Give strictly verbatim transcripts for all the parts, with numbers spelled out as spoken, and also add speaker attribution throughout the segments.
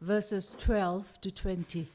Speaker 1: verses twelve to twenty.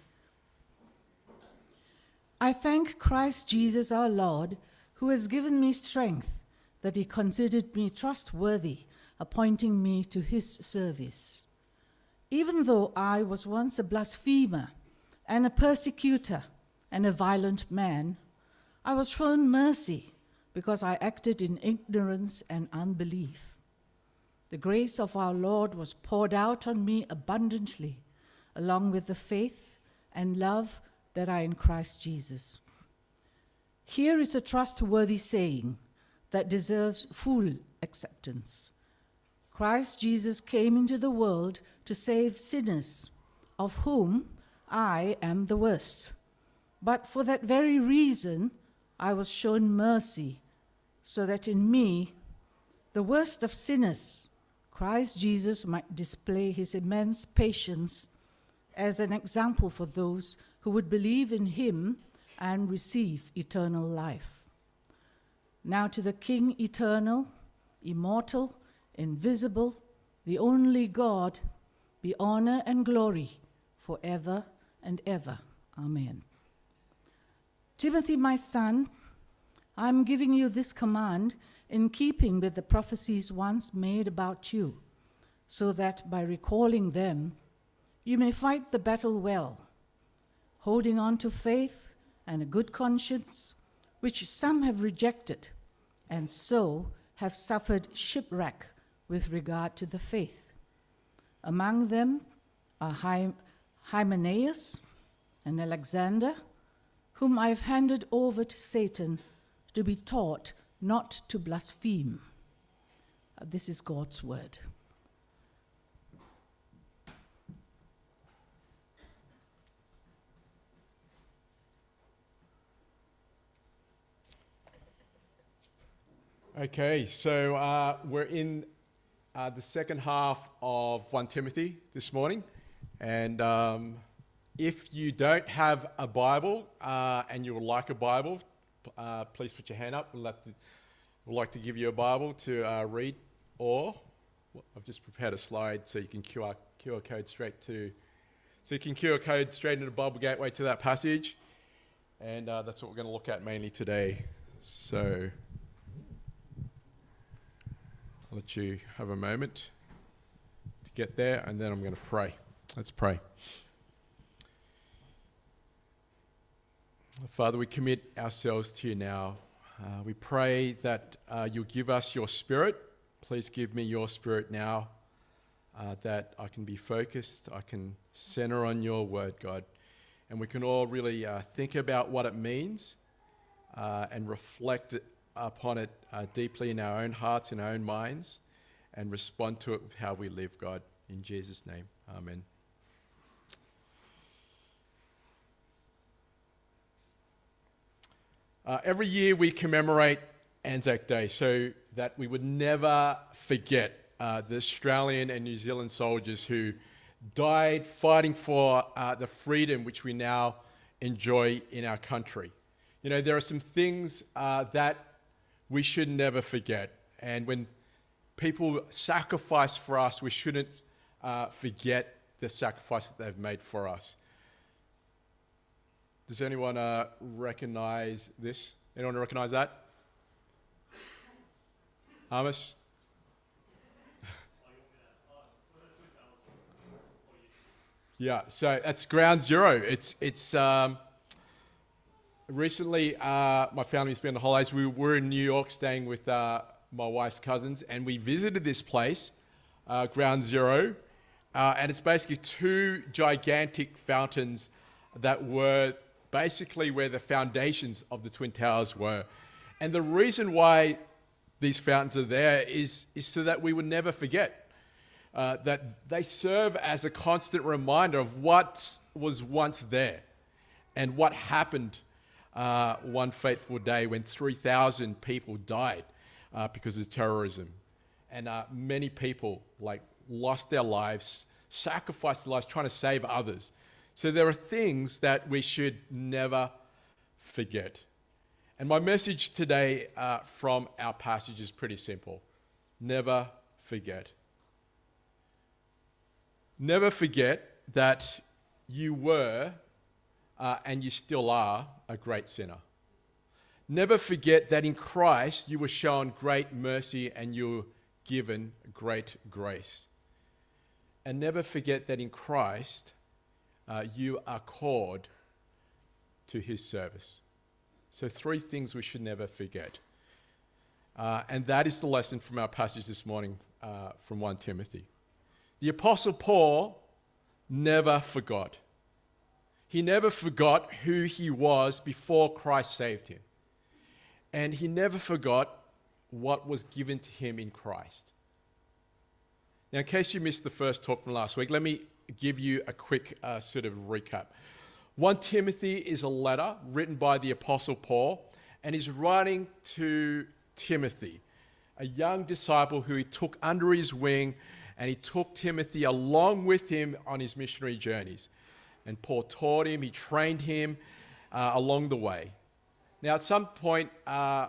Speaker 1: I thank Christ Jesus our Lord, who has given me strength, that he considered me trustworthy, appointing me to his service. Even though I was once a blasphemer and a persecutor and a violent man, I was shown mercy because I acted in ignorance and unbelief. The grace of our Lord was poured out on me abundantly, along with the faith and love that are in Christ Jesus. Here is a trustworthy saying that deserves full acceptance. Christ Jesus came into the world to save sinners, of whom I am the worst. But for that very reason, I was shown mercy, so that in me, the worst of sinners, Christ Jesus might display his immense patience as an example for those who would believe in him and receive eternal life. Now to the King eternal, immortal, invisible, the only God, be honor and glory forever and ever. Amen. Timothy, my son, I am giving you this command in keeping with the prophecies once made about you, so that by recalling them, you may fight the battle well, holding on to faith and a good conscience, which some have rejected, and so have suffered shipwreck with regard to the faith. Among them are Hy- Hymenaeus and Alexander, whom I have handed over to Satan to be taught not to blaspheme. Uh, This is God's word.
Speaker 2: Okay, so uh, we're in uh, the second half of First Timothy this morning, and um, if you don't have a Bible uh, and you would like a Bible, uh, please put your hand up. We'd like to, we'd like to give you a Bible to uh, read, or well, I've just prepared a slide so you can Q R, Q R code straight to, so you can Q R code straight into the Bible Gateway to that passage, and uh, that's what we're going to look at mainly today. So I'll let you have a moment to get there, and then I'm going to pray. Let's pray. Father, we commit ourselves to you now. Uh, we pray that uh, you'll give us your spirit. Please give me your spirit now, uh, that I can be focused, I can center on your word, God, and we can all really uh, think about what it means uh, and reflect it upon it uh, deeply in our own hearts, in our own minds, and respond to it with how we live, God. In Jesus' name, amen. Uh, every year we commemorate Anzac Day so that we would never forget uh, the Australian and New Zealand soldiers who died fighting for uh, the freedom which we now enjoy in our country. You know, there are some things uh, that we should never forget. And when people sacrifice for us, we shouldn't uh, forget the sacrifice that they've made for us. Does anyone uh, recognize this? Anyone recognize that? Amos? Yeah, so that's Ground Zero. It's it's um, recently uh, my family's been on holidays. We were in New York staying with uh, my wife's cousins, and we visited this place, uh, Ground Zero, uh, and it's basically two gigantic fountains that were basically where the foundations of the Twin Towers were. And the reason why these fountains are there is, is so that we would never forget. Uh, that they serve as a constant reminder of what was once there and what happened uh, one fateful day when three thousand people died uh, because of terrorism. And uh, many people like lost their lives, sacrificed their lives trying to save others. So there are things that we should never forget. And my message today uh, from our passage is pretty simple. Never forget. Never forget that you were, uh, and you still are, a great sinner. Never forget that in Christ you were shown great mercy and you were given great grace. And never forget that in Christ uh, you are called to his service. So three things we should never forget. Uh, and that is the lesson from our passage this morning uh, from First Timothy. The Apostle Paul never forgot. He never forgot who he was before Christ saved him. And he never forgot what was given to him in Christ. Now, in case you missed the first talk from last week, let me give you a quick uh, sort of recap. First Timothy is a letter written by the Apostle Paul, and he's writing to Timothy, a young disciple who he took under his wing, and he took Timothy along with him on his missionary journeys. And Paul taught him, he trained him uh, along the way. Now, at some point, uh,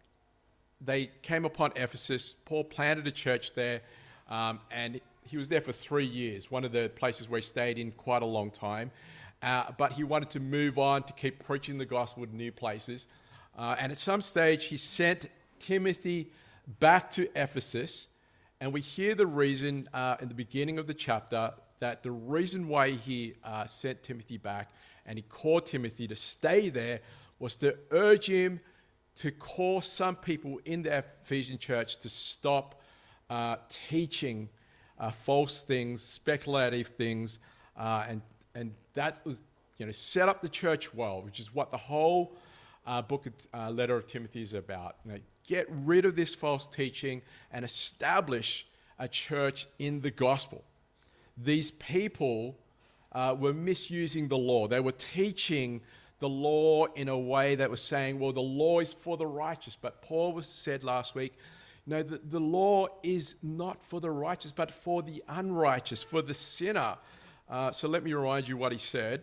Speaker 2: they came upon Ephesus. Paul planted a church there, um, and he was there for three years, one of the places where he stayed in quite a long time. Uh, but he wanted to move on to keep preaching the gospel to new places. Uh, and at some stage, he sent Timothy back to Ephesus. And we hear the reason uh, in the beginning of the chapter that the reason why he uh, sent Timothy back and he called Timothy to stay there was to urge him to call some people in the Ephesian church to stop uh, teaching uh, false things, speculative things, uh, and and that was, you know, set up the church well, which is what the whole uh, book of, uh, letter of Timothy is about. You know, get rid of this false teaching and establish a church in the gospel. These people uh, were misusing the law. They were teaching the law in a way that was saying, well, the law is for the righteous. But Paul was said last week, no, the, the law is not for the righteous, but for the unrighteous, for the sinner. Uh, so let me remind you what he said.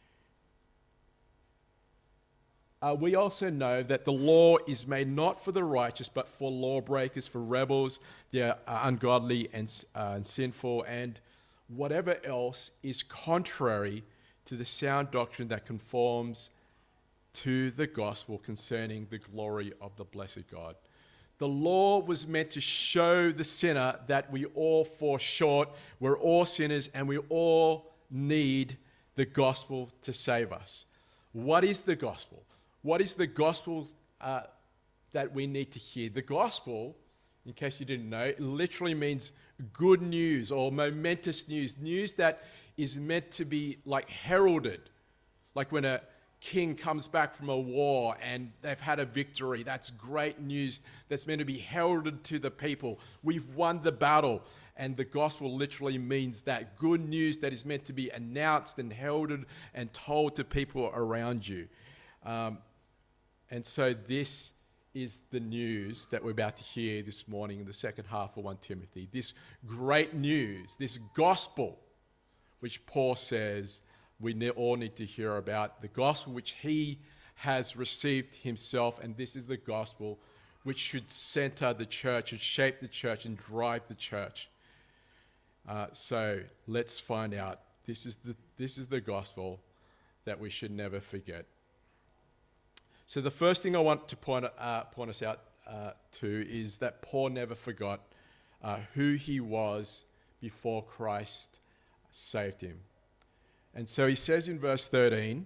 Speaker 2: Uh, we also know that the law is made not for the righteous, but for lawbreakers, for rebels, the uh, ungodly and, uh, and sinful, and whatever else is contrary to the sound doctrine that conforms to the gospel concerning the glory of the blessed God. The law was meant to show the sinner that we all fall short, we're all sinners, and we all need the gospel to save us. What is the gospel? What is the gospel uh, that we need to hear? The gospel, in case you didn't know, it literally means good news or momentous news, news that is meant to be like heralded, like when a king comes back from a war and they've had a victory. That's great news that's meant to be heralded to the people. We've won the battle. And the gospel literally means that good news that is meant to be announced and heralded and told to people around you. Um, and so this is the news that we're about to hear this morning in the second half of First Timothy. This great news, this gospel, which Paul says we all need to hear about, the gospel which he has received himself, and this is the gospel which should center the church and shape the church and drive the church. Uh, so let's find out. This is the this is the gospel that we should never forget. So the first thing I want to point uh, point us out uh, to is that Paul never forgot uh, who he was before Christ saved him. And so he says in verse thirteen,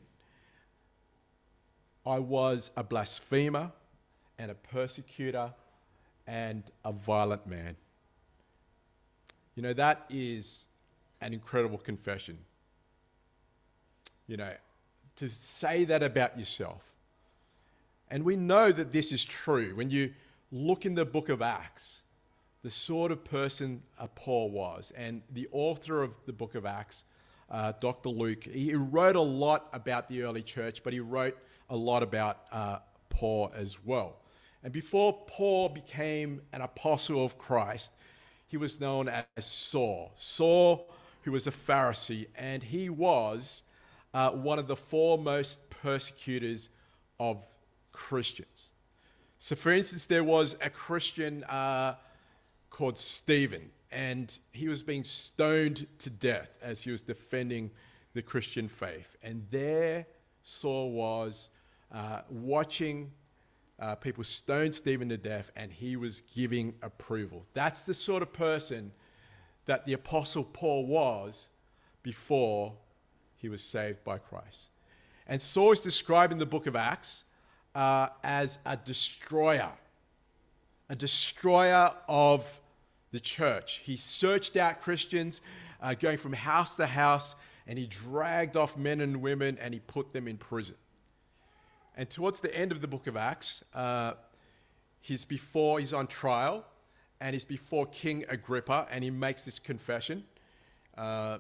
Speaker 2: I was a blasphemer and a persecutor and a violent man. You know, that is an incredible confession. You know, to say that about yourself. And we know that this is true. When you look in the book of Acts, the sort of person uh, Paul was, and the author of the book of Acts, uh, Doctor Luke, he wrote a lot about the early church, but he wrote a lot about uh, Paul as well. And before Paul became an apostle of Christ, he was known as Saul. Saul, who was a Pharisee, and he was uh, one of the foremost persecutors of Christians. So for instance, there was a Christian uh, called Stephen, and he was being stoned to death as he was defending the Christian faith. And there Saul was uh, watching uh, people stone Stephen to death, and he was giving approval. That's the sort of person that the Apostle Paul was before he was saved by Christ. And Saul is described in the book of Acts uh, as a destroyer, a destroyer of the church. He searched out Christians, uh, going from house to house, and he dragged off men and women and he put them in prison. And towards the end of the book of Acts, uh, he's before, he's on trial, and he's before King Agrippa, and he makes this confession. Uh,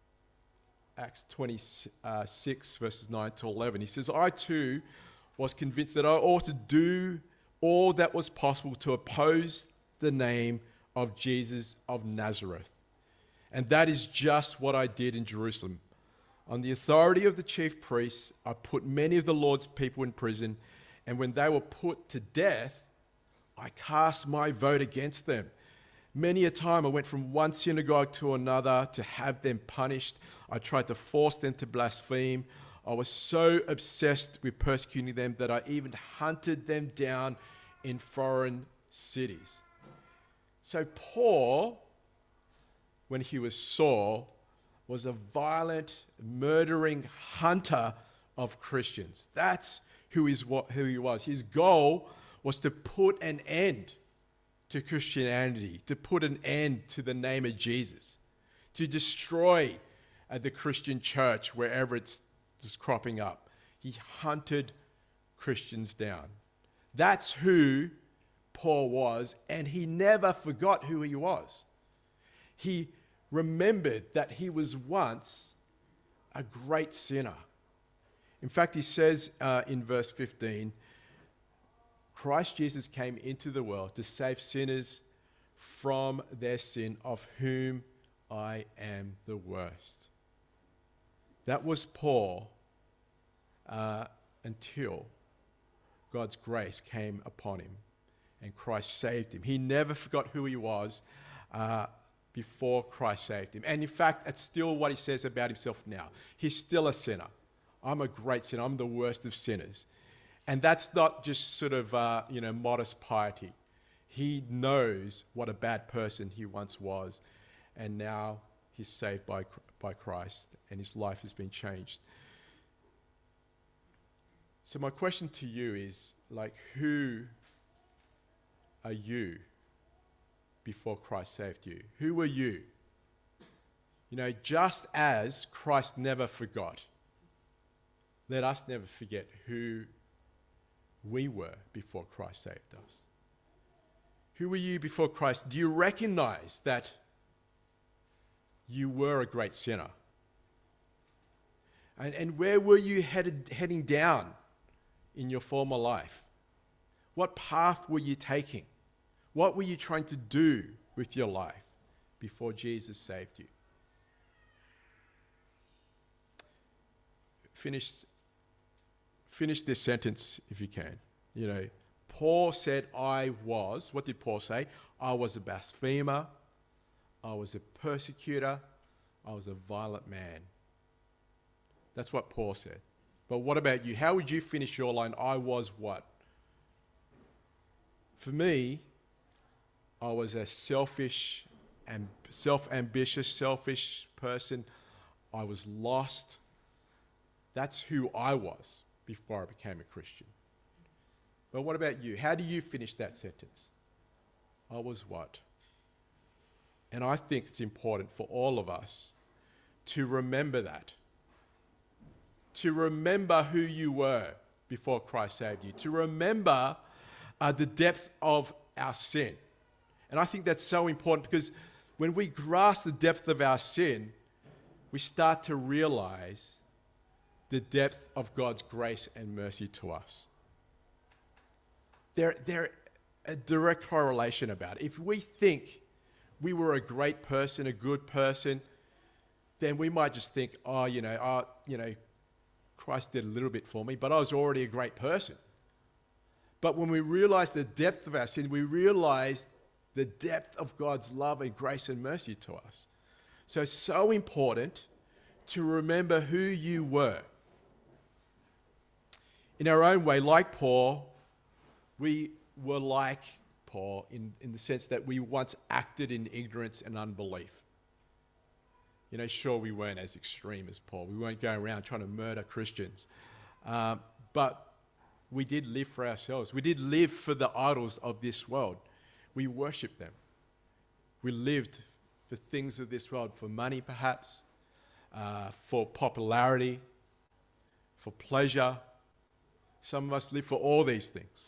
Speaker 2: Acts twenty-six, verses nine to eleven. He says, I too was convinced that I ought to do all that was possible to oppose the name of Jesus of Nazareth. And that is just what I did in Jerusalem. On the authority of the chief priests, I put many of the Lord's people in prison, and when they were put to death, I cast my vote against them. Many a time I went from one synagogue to another to have them punished. I tried to force them to blaspheme. I was so obsessed with persecuting them that I even hunted them down in foreign cities. So Paul, when he was Saul, was a violent, murdering hunter of Christians. That's who, is what, who he was. His goal was to put an end to Christianity, to put an end to the name of Jesus, to destroy uh, the Christian church wherever it's just cropping up. He hunted Christians down. That's who Paul was, and he never forgot who he was. He remembered that he was once a great sinner. In fact, he says uh, in verse fifteen, Christ Jesus came into the world to save sinners from their sin, of whom I am the worst. That was Paul uh, until God's grace came upon him and Christ saved him. He never forgot who he was uh, before Christ saved him. And in fact, that's still what he says about himself now. He's still a sinner. I'm a great sinner. I'm the worst of sinners. And that's not just sort of, uh, you know, modest piety. He knows what a bad person he once was, and now he's saved by, by Christ, and his life has been changed. So my question to you is, like, who are you before Christ saved you? Who were you? You know, just as Christ never forgot, let us never forget who we were before Christ saved us. Who were you before Christ? Do you recognize that you were a great sinner? And, and where were you headed, heading down in your former life? What path were you taking? What were you trying to do with your life before Jesus saved you? Finish, finish this sentence if you can. You know, Paul said, I was, what did Paul say? I was a blasphemer, I was a persecutor, I was a violent man. That's what Paul said. But what about you? How would you finish your line? I was what? For me, I was a selfish and self-ambitious, selfish person. I was lost. That's who I was before I became a Christian. But what about you? How do you finish that sentence? I was what? And I think it's important for all of us to remember that. To remember who you were before Christ saved you. To remember uh, the depth of our sin. And I think that's so important, because when we grasp the depth of our sin, we start to realize the depth of God's grace and mercy to us. They're, they're a direct correlation about it. If we think we were a great person, a good person, then we might just think, oh, you know, oh, you know, Christ did a little bit for me, but I was already a great person. But when we realize the depth of our sin, we realize the depth of God's love and grace and mercy to us. So it's so important to remember who you were. In our own way, like Paul, we were like Paul in, in the sense that we once acted in ignorance and unbelief. You know, sure, we weren't as extreme as Paul. We weren't going around trying to murder Christians. Um, but we did live for ourselves. We did live for the idols of this world. We worshipped them. We lived for things of this world, for money perhaps, uh, for popularity, for pleasure. Some of us live for all these things.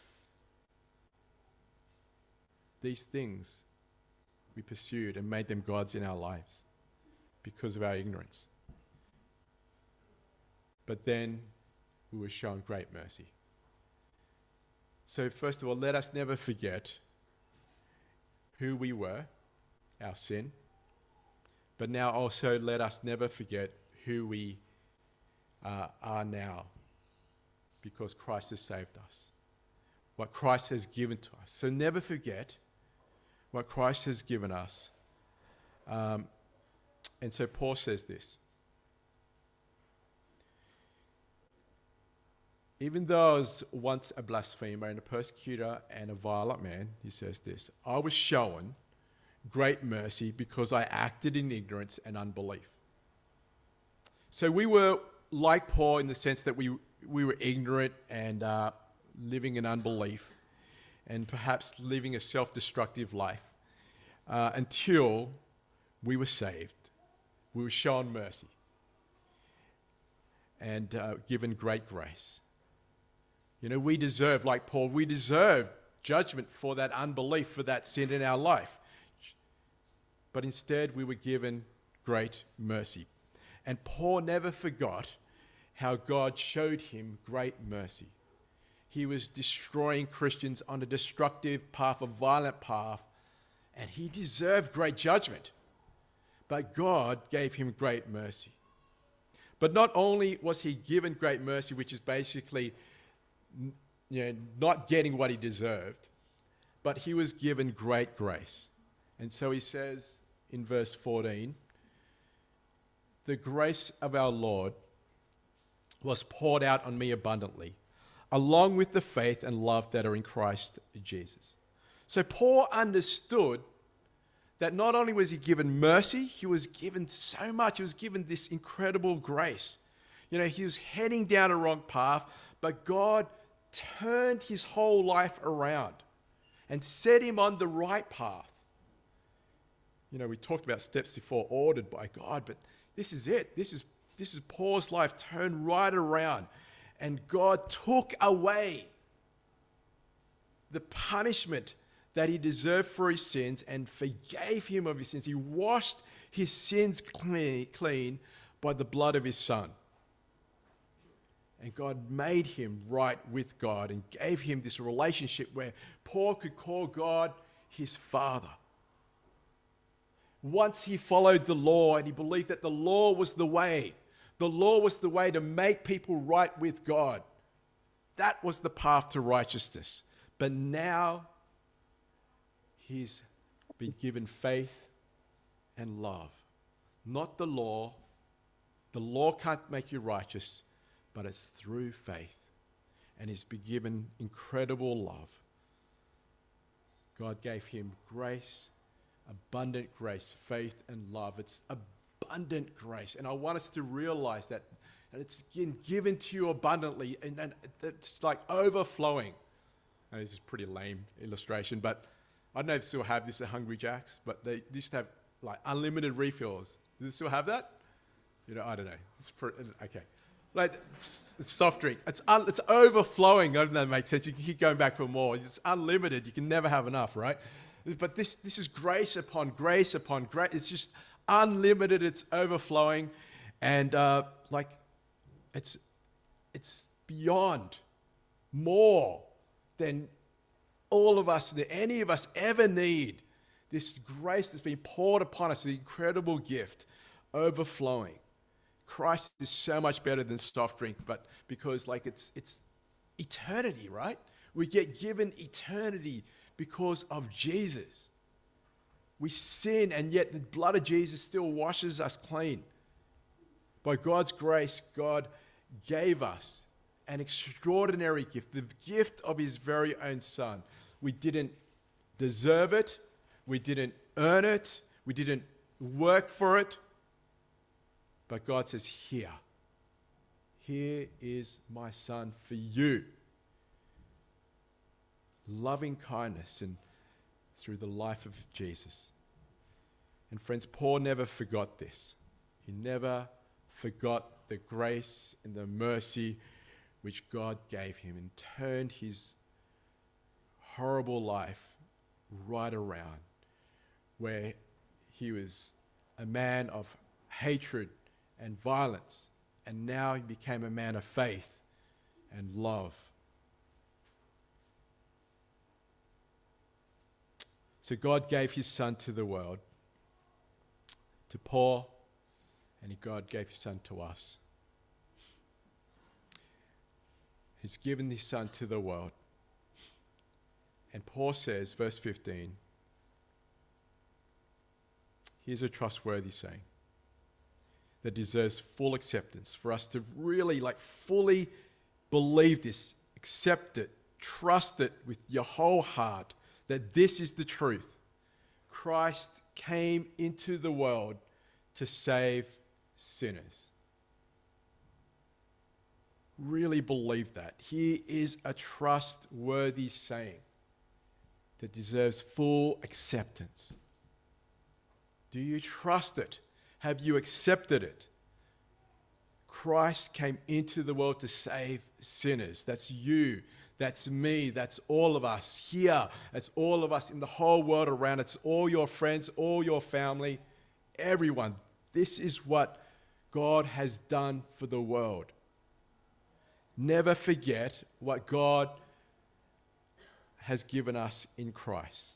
Speaker 2: These things we pursued and made them gods in our lives because of our ignorance. But then we were shown great mercy. So first of all, let us never forget who we were, our sin. But now also let us never forget who we uh, are now, because Christ has saved us. What Christ has given to us. So never forget what Christ has given us. Um, and so Paul says this. Even though I was once a blasphemer and a persecutor and a violent man, he says this, I was shown great mercy because I acted in ignorance and unbelief. So we were like Paul in the sense that we, we were ignorant and uh, living in unbelief and perhaps living a self-destructive life uh, until we were saved. We were shown mercy and uh, given great grace. You know, we deserve, like Paul, we deserve judgment for that unbelief, for that sin in our life. But instead, we were given great mercy. And Paul never forgot how God showed him great mercy. He was destroying Christians on a destructive path, a violent path, and he deserved great judgment. But God gave him great mercy. But not only was he given great mercy, which is basically, you know, not getting what he deserved, but he was given great grace. And so he says in verse fourteen, the grace of our Lord was poured out on me abundantly, along with the faith and love that are in Christ Jesus. So Paul understood that not only was he given mercy, he was given so much. He was given this incredible grace. You know, he was heading down a wrong path, but God turned his whole life around and set him on the right path. You know, we talked about steps before ordered by God, but this is it. This is, this is Paul's life turned right around. And God took away the punishment that he deserved for his sins and forgave him of his sins. He washed his sins clean, clean by the blood of his Son. And God made him right with God and gave him this relationship where Paul could call God his Father. Once he followed the law and he believed that the law was the way. The law was the way to make people right with God. That was the path to righteousness. But now he's been given faith and love. Not the law. The law can't make you righteous, but it's through faith. And he's been given incredible love. God gave him grace, abundant grace, faith and love. It's abundant grace. And I want us to realize that, that it's again given to you abundantly, and, and it's like overflowing. And this is a pretty lame illustration, but I don't know if they still have this at Hungry Jack's, but they used to have like unlimited refills. Do they still have that? You know, I don't know. It's pretty, okay. Like it's, it's soft drink. It's un, it's overflowing. I don't know if that makes sense. You can keep going back for more. It's unlimited. You can never have enough, right? But this this is grace upon grace upon grace. It's just unlimited. It's overflowing, and uh, like it's it's beyond more than all of us, that any of us ever need. This grace that's been poured upon us, the incredible gift, overflowing. Christ is so much better than soft drink, but because like it's it's eternity, right? We get given eternity because of Jesus. We sin, and yet the blood of Jesus still washes us clean. By God's grace, God gave us an extraordinary gift, the gift of his very own Son. We didn't deserve it. We didn't earn it. We didn't work for it. But God says, here, here is my Son for you. Loving kindness and through the life of Jesus. And friends, Paul never forgot this. He never forgot the grace and the mercy which God gave him and turned his horrible life right around, where he was a man of hatred and violence, and now he became a man of faith and love. So God gave his Son to the world, to Paul, and God gave his Son to us. He's given his Son to the world. And Paul says, verse fifteen, here's a trustworthy saying that deserves full acceptance for us to really, like, fully believe this, accept it, trust it with your whole heart, that this is the truth. Christ came into the world to save sinners. Really believe that. Here is a trustworthy saying that deserves full acceptance. Do you trust it? Have you accepted it? Christ came into the world to save sinners. That's you. That's me. That's all of us here. That's all of us in the whole world around. It's all your friends, all your family, everyone. This is what God has done for the world. Never forget what God has given us in Christ.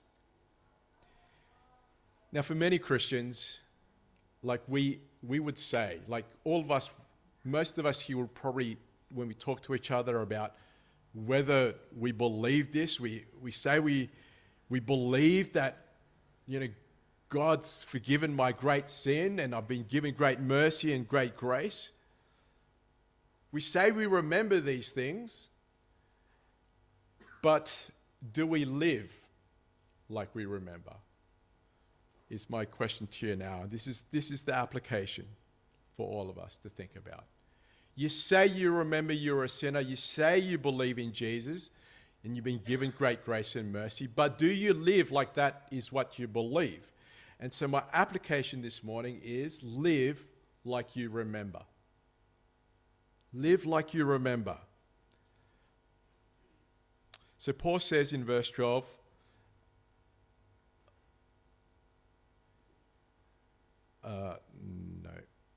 Speaker 2: Now, for many Christians, like we we would say, like all of us, most of us here would probably, when we talk to each other about whether we believe this, we, we say we we believe that, you know, God's forgiven my great sin and I've been given great mercy and great grace. We say we remember these things, but do we live like we remember? Is my question to you now. This is, this is the application for all of us to think about. You say you remember you're a sinner. You say you believe in Jesus and you've been given great grace and mercy, but do you live like that is what you believe? And so my application this morning is live like you remember. Live like you remember. So Paul says in verse twelve, uh, no.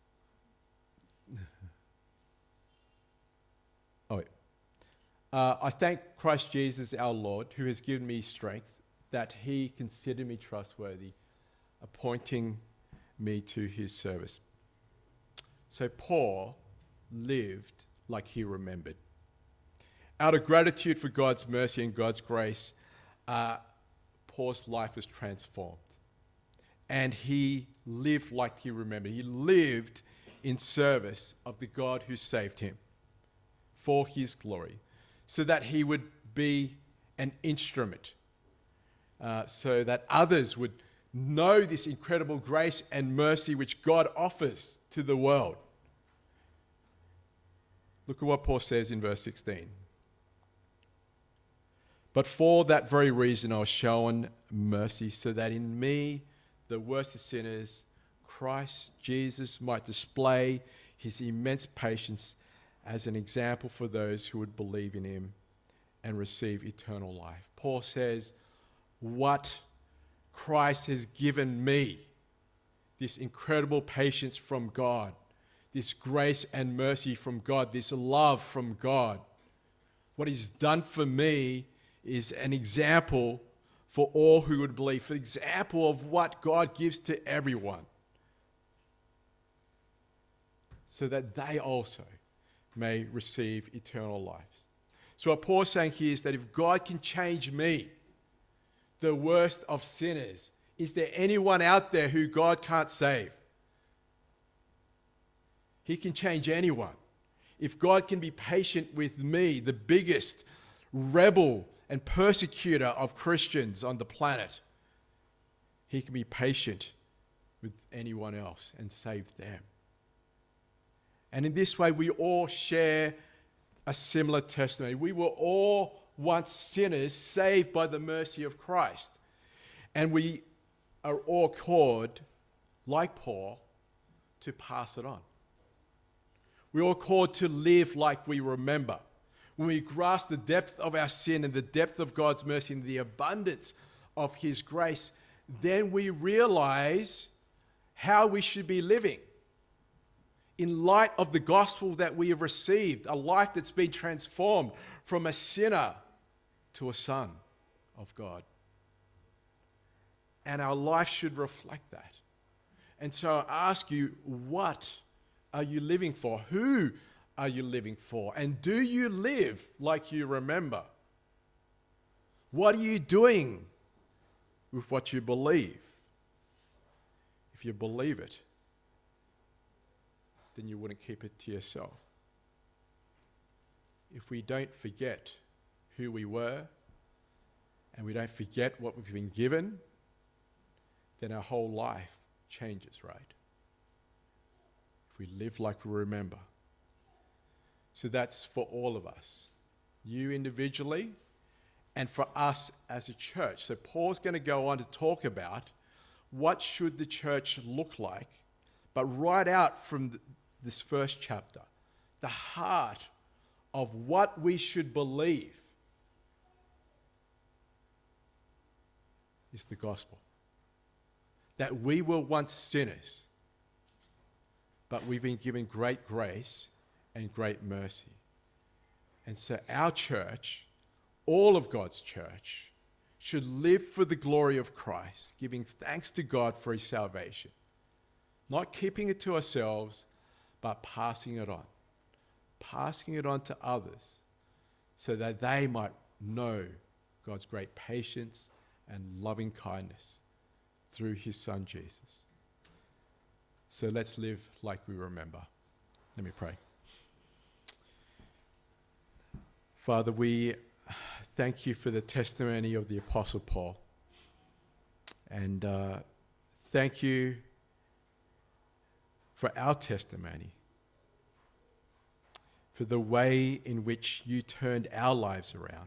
Speaker 2: oh, wait. Uh, I thank Christ Jesus our Lord, who has given me strength, that he considered me trustworthy, appointing me to his service. So Paul lived like he remembered. Out of gratitude for God's mercy and God's grace, uh, Paul's life was transformed. And he lived like he remembered. He lived in service of the God who saved him for his glory, so that he would be an instrument, uh, so that others would know this incredible grace and mercy which God offers to the world. Look at what Paul says in verse sixteen. But for that very reason I was shown mercy, so that in me, the worst of sinners, Christ Jesus might display his immense patience as an example for those who would believe in him and receive eternal life. Paul says, what Christ has given me, this incredible patience from God, this grace and mercy from God, this love from God, what he's done for me is an example for all who would believe, for example of what God gives to everyone, so that they also may receive eternal life. So what Paul's saying here is that if God can change me, the worst of sinners, Is there anyone out there who God can't save? He can change anyone. If God can be patient with me, the biggest rebel and persecutor of Christians on the planet, he can be patient with anyone else and save them. And in this way, we all share a similar testimony. We were all once sinners saved by the mercy of Christ. And we are all called, like Paul, to pass it on. We're all called to live like we remember. When we grasp the depth of our sin and the depth of God's mercy and the abundance of his grace, then we realize how we should be living in light of the gospel that we have received, a life that's been transformed from a sinner to a son of God. And our life should reflect that. And so I ask you, what are you living for? Who are you living for? And do you live like you remember? What are you doing with what you believe? If you believe it, then you wouldn't keep it to yourself. If we don't forget who we were and we don't forget what we've been given, then our whole life changes, right? If we live like we remember. So that's for all of us, you individually and for us as a church. So Paul's going to go on to talk about what should the church look like, but right out from the, this first chapter, the heart of what we should believe is the gospel. That we were once sinners, but we've been given great grace and great mercy. And so our church, all of God's church, should live for the glory of Christ, giving thanks to God for his salvation. Not keeping it to ourselves, but passing it on. Passing it on to others so that they might know God's great patience and loving kindness through his son Jesus. So let's live like we remember. Let me pray. Father, we thank you for the testimony of the Apostle Paul. And uh, thank you for our testimony, for the way in which you turned our lives around.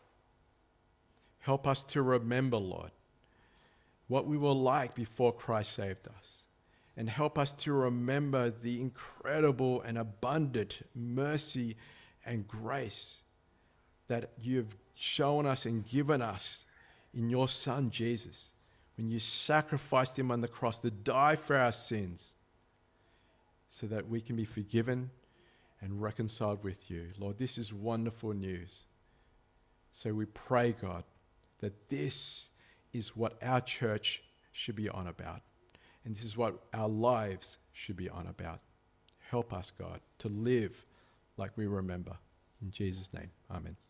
Speaker 2: Help us to remember, Lord, what we were like before Christ saved us. And help us to remember the incredible and abundant mercy and grace that you have shown us and given us in your Son, Jesus, when you sacrificed him on the cross to die for our sins so that we can be forgiven and reconciled with you. Lord, this is wonderful news. So we pray, God, that this is what our church should be on about. And this is what our lives should be on about. Help us, God, to live like we remember. In Jesus' name, amen.